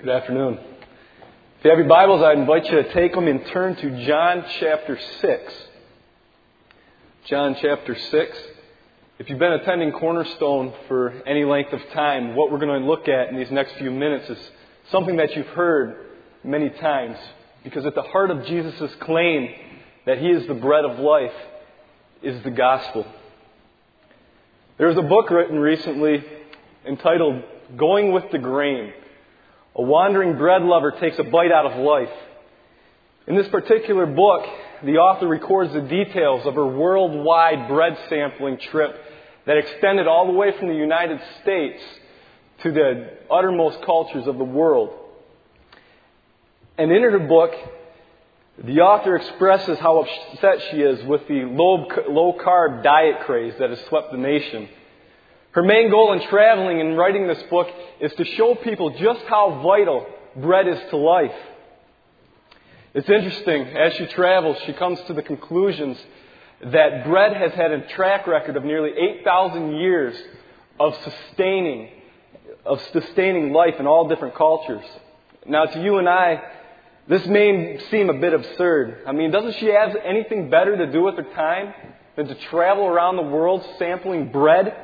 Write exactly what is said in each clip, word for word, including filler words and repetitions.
Good afternoon. If you have your Bibles, I invite you to take them and turn to John chapter six. John chapter six. If you've been attending Cornerstone for any length of time, what we're going to look at in these next few minutes is something that you've heard many times. Because at the heart of Jesus' claim that He is the bread of life is the gospel. There's a book written recently entitled Going with the Grain. A wandering bread lover takes a bite out of life. In this particular book, the author records the details of her worldwide bread sampling trip that extended all the way from the United States to the uttermost cultures of the world. And in her book, the author expresses how upset she is with the low, low-carb diet craze that has swept the nation. Her main goal in traveling and writing this book is to show people just how vital bread is to life. It's interesting, as she travels, she comes to the conclusions that bread has had a track record of nearly eight thousand years of sustaining, of sustaining life in all different cultures. Now, to you and I, this may seem a bit absurd. I mean, doesn't she have anything better to do with her time than to travel around the world sampling bread?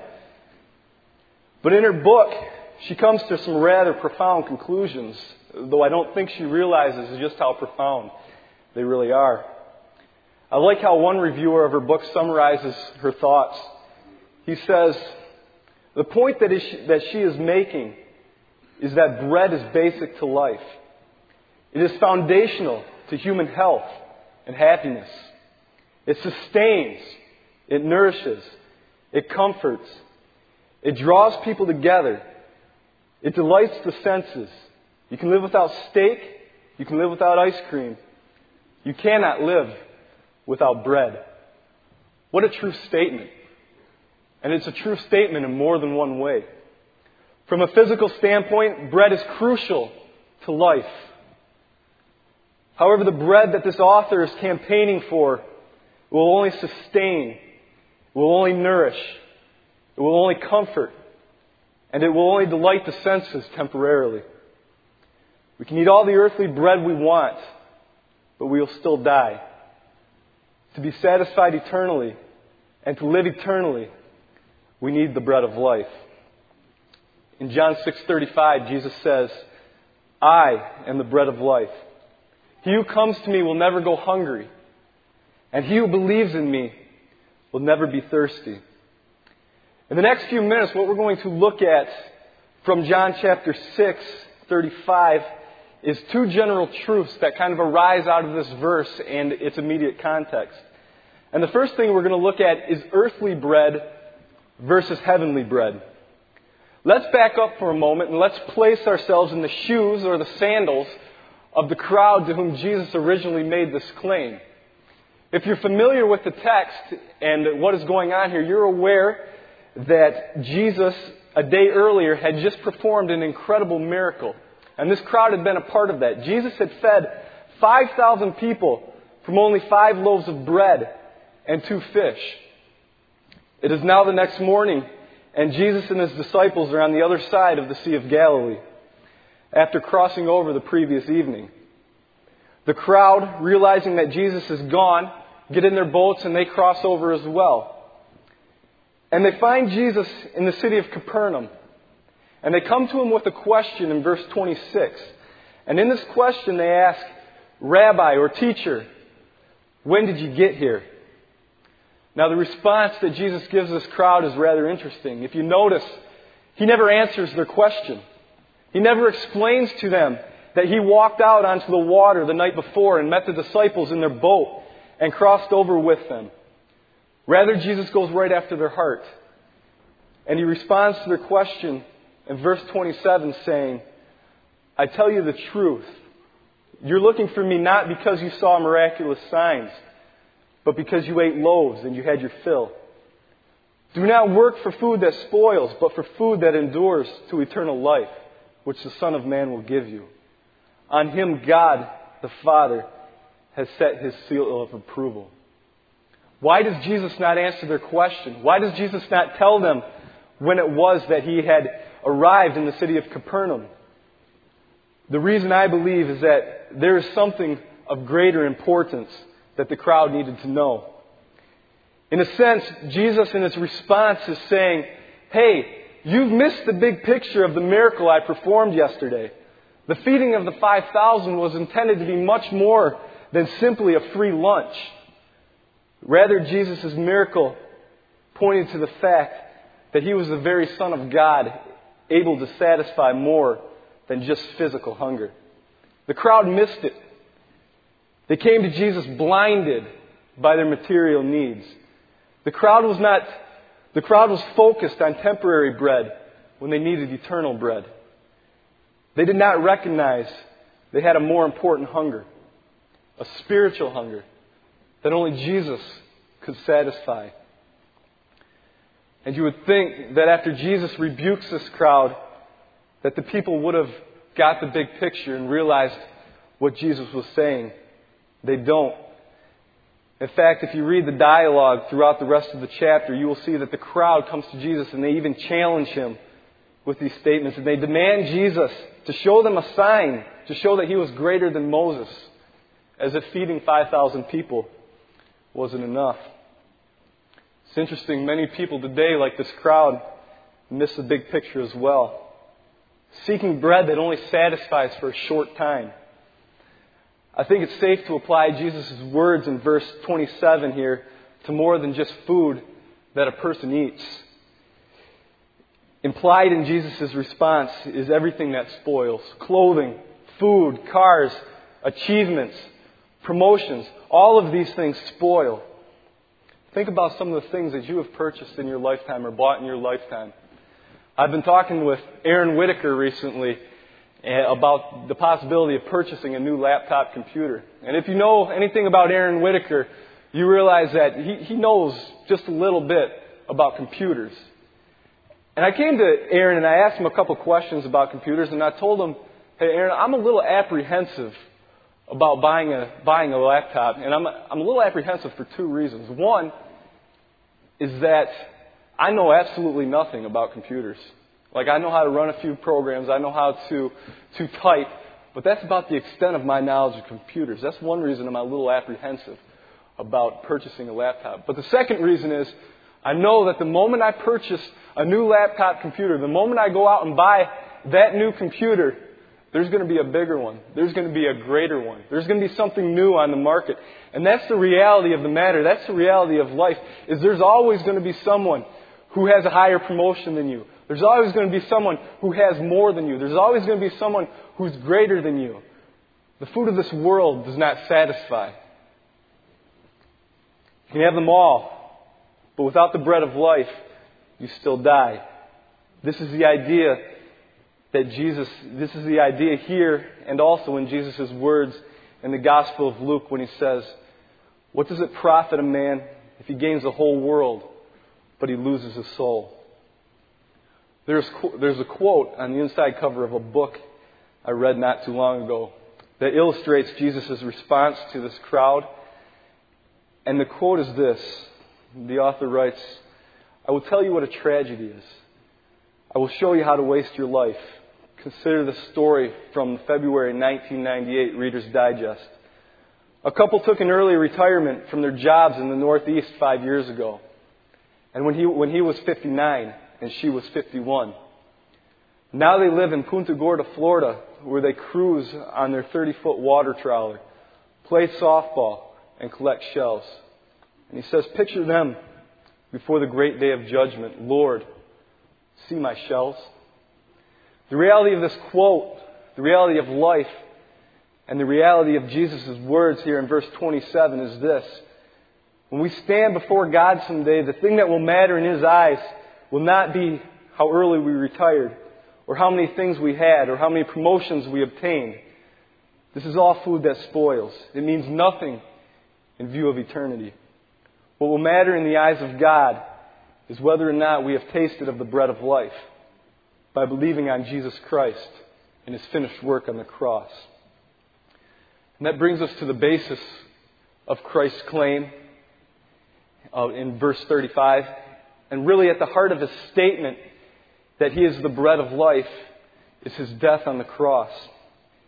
But in her book, she comes to some rather profound conclusions, though I don't think she realizes just how profound they really are. I like how one reviewer of her book summarizes her thoughts. He says, the point that, is she, that she is making is that bread is basic to life. It is foundational to human health and happiness. It sustains, it nourishes, it comforts, it draws people together. It delights the senses. You can live without steak. You can live without ice cream. You cannot live without bread. What a true statement. And it's a true statement in more than one way. From a physical standpoint, bread is crucial to life. However, the bread that this author is campaigning for will only sustain, will only nourish, it will only comfort, and it will only delight the senses temporarily. We can eat all the earthly bread we want, but we will still die. To be satisfied eternally and to live eternally, we need the bread of life. In John six thirty-five, Jesus says, I am the bread of life. He who comes to me will never go hungry, and he who believes in me will never be thirsty. In the next few minutes, what we're going to look at from John chapter six, thirty-five, is two general truths that kind of arise out of this verse and its immediate context. And the first thing we're going to look at is earthly bread versus heavenly bread. Let's back up for a moment and let's place ourselves in the shoes or the sandals of the crowd to whom Jesus originally made this claim. If you're familiar with the text and what is going on here, you're aware that Jesus, a day earlier, had just performed an incredible miracle. And this crowd had been a part of that. Jesus had fed five thousand people from only five loaves of bread and two fish. It is now the next morning, and Jesus and His disciples are on the other side of the Sea of Galilee, after crossing over the previous evening. The crowd, realizing that Jesus is gone, get in their boats and they cross over as well. And they find Jesus in the city of Capernaum. And they come to Him with a question in verse twenty-six. And in this question they ask, Rabbi or teacher, when did you get here? Now the response that Jesus gives this crowd is rather interesting. If you notice, He never answers their question. He never explains to them that He walked out onto the water the night before and met the disciples in their boat and crossed over with them. Rather, Jesus goes right after their heart. And He responds to their question in verse twenty-seven saying, I tell you the truth. You're looking for me not because you saw miraculous signs, but because you ate loaves and you had your fill. Do not work for food that spoils, but for food that endures to eternal life, which the Son of Man will give you. On Him God, the Father, has set His seal of approval. Why does Jesus not answer their question? Why does Jesus not tell them when it was that He had arrived in the city of Capernaum? The reason I believe is that there is something of greater importance that the crowd needed to know. In a sense, Jesus in his response is saying, hey, you've missed the big picture of the miracle I performed yesterday. The feeding of the five thousand was intended to be much more than simply a free lunch. Rather, Jesus' miracle pointed to the fact that he was the very Son of God, able to satisfy more than just physical hunger. The crowd missed it. They came to Jesus blinded by their material needs. The crowd was not, the crowd was focused on temporary bread when they needed eternal bread. They did not recognize they had a more important hunger, a spiritual hunger that only Jesus could satisfy. And you would think that after Jesus rebukes this crowd, that the people would have got the big picture and realized what Jesus was saying. They don't. In fact, if you read the dialogue throughout the rest of the chapter, you will see that the crowd comes to Jesus and they even challenge him with these statements. And they demand Jesus to show them a sign, to show that he was greater than Moses, as if feeding five thousand people wasn't enough. It's interesting, many people today, like this crowd, miss the big picture as well. Seeking bread that only satisfies for a short time. I think it's safe to apply Jesus' words in verse twenty-seven here to more than just food that a person eats. Implied in Jesus' response is everything that spoils. Clothing, food, cars, achievements, promotions. All of these things spoil. Think about some of the things that you have purchased in your lifetime or bought in your lifetime. I've been talking with Aaron Whitaker recently about the possibility of purchasing a new laptop computer. And if you know anything about Aaron Whitaker, you realize that he, he knows just a little bit about computers. And I came to Aaron and I asked him a couple questions about computers, and I told him, hey Aaron, I'm a little apprehensive about buying a buying a laptop. And I'm I'm a little apprehensive for two reasons. One is that I know absolutely nothing about computers. Like, I know how to run a few programs, I know how to to type, but that's about the extent of my knowledge of computers. That's one reason I'm a little apprehensive about purchasing a laptop. But the second reason is I know that the moment I purchase a new laptop computer, the moment I go out and buy that new computer, there's going to be a bigger one. There's going to be a greater one. There's going to be something new on the market. And that's the reality of the matter. That's the reality of life, is there's always going to be someone who has a higher promotion than you. There's always going to be someone who has more than you. There's always going to be someone who's greater than you. The food of this world does not satisfy. You can have them all, but without the bread of life, you still die. This is the idea that Jesus, this is the idea here and also in Jesus' words in the Gospel of Luke when he says, what does it profit a man if he gains the whole world, but he loses his soul? There's, there's a quote on the inside cover of a book I read not too long ago that illustrates Jesus' response to this crowd. And the quote is this. The author writes, I will tell you what a tragedy is. I will show you how to waste your life. Consider the story from February nineteen ninety-eight Reader's Digest. A couple took an early retirement from their jobs in the Northeast five years ago. And when he, when he was fifty-nine and she was fifty-one. Now they live in Punta Gorda, Florida, where they cruise on their thirty-foot water trawler, play softball, and collect shells. And he says, picture them before the great day of judgment. Lord, see my shells. The reality of this quote, the reality of life, and the reality of Jesus' words here in verse twenty-seven is this. When we stand before God someday, the thing that will matter in His eyes will not be how early we retired, or how many things we had, or how many promotions we obtained. This is all food that spoils. It means nothing in view of eternity. What will matter in the eyes of God is whether or not we have tasted of the bread of life by believing on Jesus Christ and His finished work on the cross. And that brings us to the basis of Christ's claim uh, in verse thirty-five. And really at the heart of His statement that He is the bread of life is His death on the cross.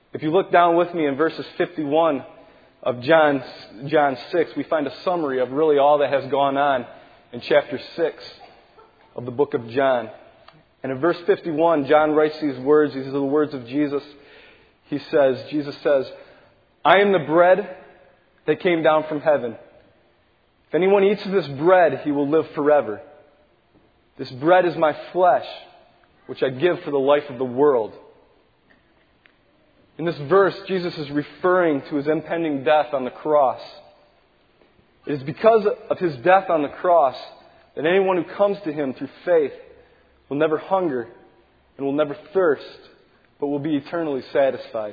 If you look down with me in verses fifty-one of John, John six, we find a summary of really all that has gone on in chapter six of the book of John. And in verse fifty-one, John writes these words. These are the words of Jesus. He says, Jesus says, I am the bread that came down from heaven. If anyone eats of this bread, he will live forever. This bread is my flesh, which I give for the life of the world. In this verse, Jesus is referring to his impending death on the cross. It is because of his death on the cross that anyone who comes to him through faith will never hunger and will never thirst, but will be eternally satisfied.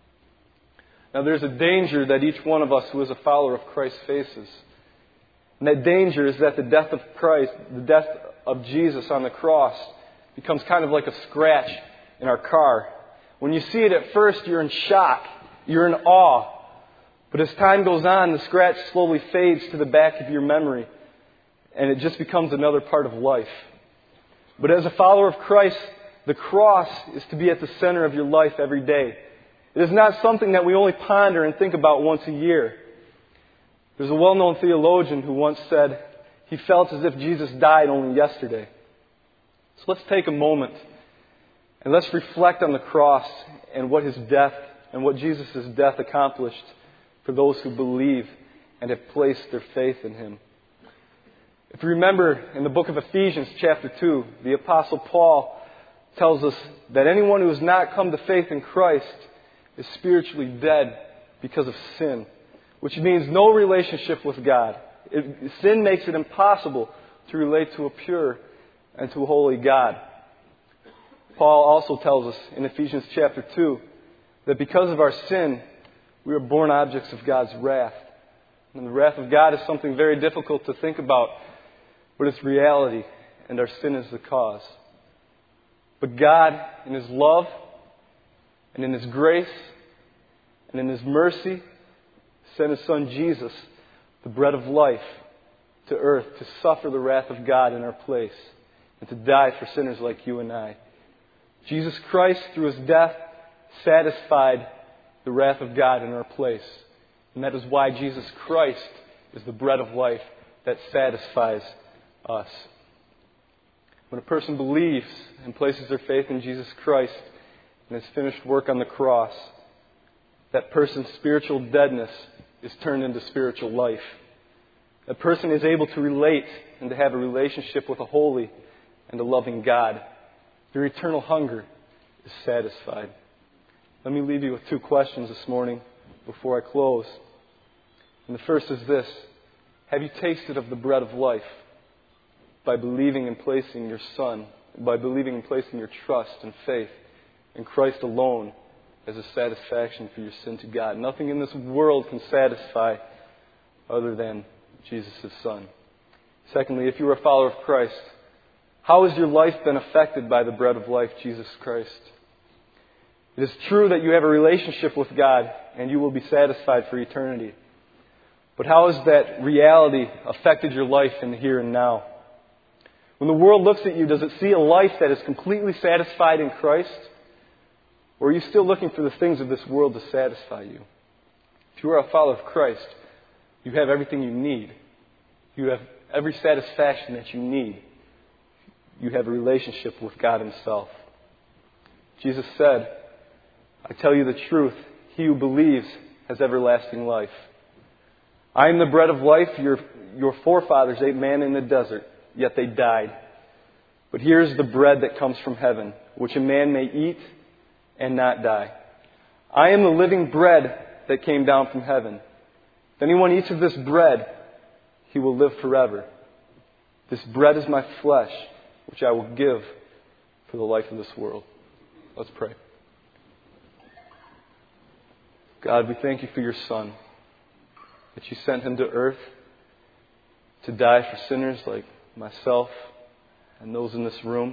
Now, there's a danger that each one of us who is a follower of Christ faces. And that danger is that the death of Christ, the death of Jesus on the cross, becomes kind of like a scratch in our car. When you see it at first, you're in shock. You're in awe. But as time goes on, the scratch slowly fades to the back of your memory. And it just becomes another part of life. But as a follower of Christ, the cross is to be at the center of your life every day. It is not something that we only ponder and think about once a year. There's a well-known theologian who once said he felt as if Jesus died only yesterday. So let's take a moment and let's reflect on the cross and what his death and what Jesus' death accomplished for those who believe and have placed their faith in him. If you remember in the book of Ephesians chapter two, the Apostle Paul tells us that anyone who has not come to faith in Christ is spiritually dead because of sin, which means no relationship with God. It, sin makes it impossible to relate to a pure and to a holy God. Paul also tells us in Ephesians chapter two that because of our sin, we are born objects of God's wrath. And the wrath of God is something very difficult to think about, but it's reality, and our sin is the cause. But God, in his love, and in his grace, and in his mercy, sent his Son Jesus, the bread of life, to earth to suffer the wrath of God in our place and to die for sinners like you and I. Jesus Christ, through his death, satisfied the wrath of God in our place. And that is why Jesus Christ is the bread of life that satisfies us. When a person believes and places their faith in Jesus Christ and his finished work on the cross, that person's spiritual deadness is turned into spiritual life. That person is able to relate and to have a relationship with a holy and a loving God. Their eternal hunger is satisfied. Let me leave you with two questions this morning before I close. And the first is this: have you tasted of the bread of life by believing and placing your Son, by believing and placing your trust and faith in Christ alone as a satisfaction for your sin to God? Nothing in this world can satisfy other than Jesus' Son. Secondly, if you are a follower of Christ, how has your life been affected by the bread of life, Jesus Christ? It is true that you have a relationship with God and you will be satisfied for eternity. But how has that reality affected your life in the here and now? When the world looks at you, does it see a life that is completely satisfied in Christ? Or are you still looking for the things of this world to satisfy you? If you are a follower of Christ, you have everything you need. You have every satisfaction that you need. You have a relationship with God Himself. Jesus said, I tell you the truth, he who believes has everlasting life. I am the bread of life. Your, your forefathers ate manna in the desert, yet they died. But here is the bread that comes from heaven, which a man may eat and not die. I am the living bread that came down from heaven. If anyone eats of this bread, he will live forever. This bread is my flesh, which I will give for the life of this world. Let's pray. God, we thank you for your Son, that you sent him to earth to die for sinners like myself and those in this room.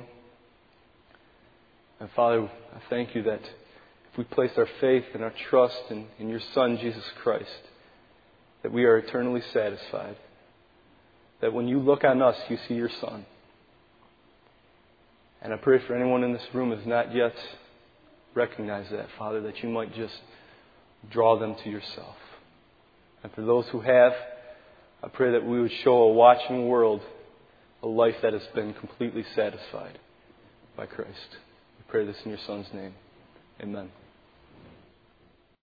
And Father, I thank you that if we place our faith and our trust in, in your Son, Jesus Christ, that we are eternally satisfied. That when you look on us, you see your Son. And I pray for anyone in this room who has not yet recognize that, Father, that you might just draw them to yourself. And for those who have, I pray that we would show a watching world a life that has been completely satisfied by Christ. We pray this in your Son's name. Amen.